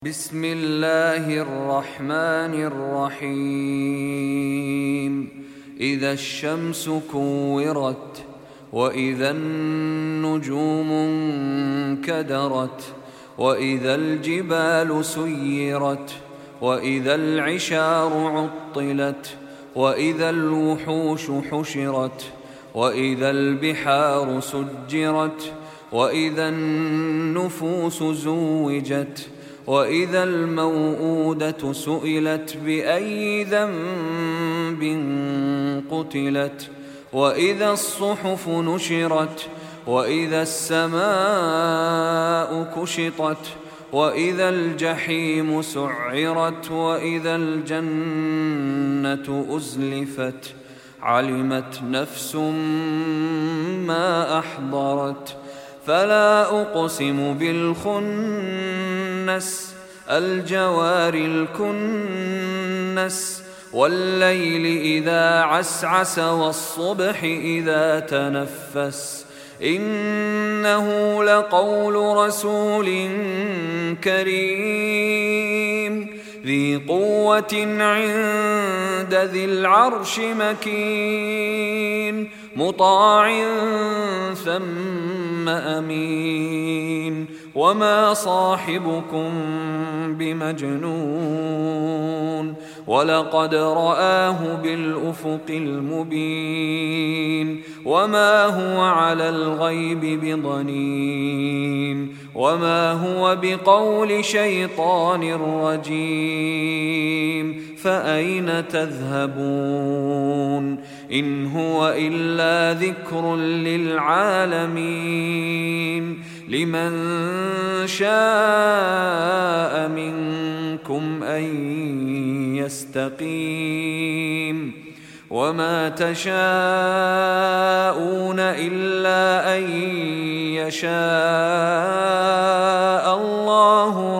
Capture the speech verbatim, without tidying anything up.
بسم الله الرحمن الرحيم إذا الشمس كورت وإذا النجوم انكدرت وإذا الجبال سيرت وإذا العشار عطلت وإذا الوحوش حشرت وإذا البحار سجرت وإذا النفوس زوجت وإذا الموءودة سئلت بأي ذنب قتلت وإذا الصحف نشرت وإذا السماء كشطت وإذا الجحيم سعرت وإذا الجنة أزلفت علمت نفس ما أحضرت فلا أقسم بالخنس الجوار الكنس والليل إذا عسعس والصبح إذا تنفس إنه لقول رسول كريم ذي قوة عند ذي العرش مكين مطاع ثم أمين وما صاحبكم بمجنون ولقد رآه بالأفق المبين وما هو على الغيب بضنين وما هو بقول شيطان رجيم فأين تذهبون إن هو إلا ذكر للعالمين لمن شاء منكم أن يستقيم وما تشاءون إلا أن يشاء الله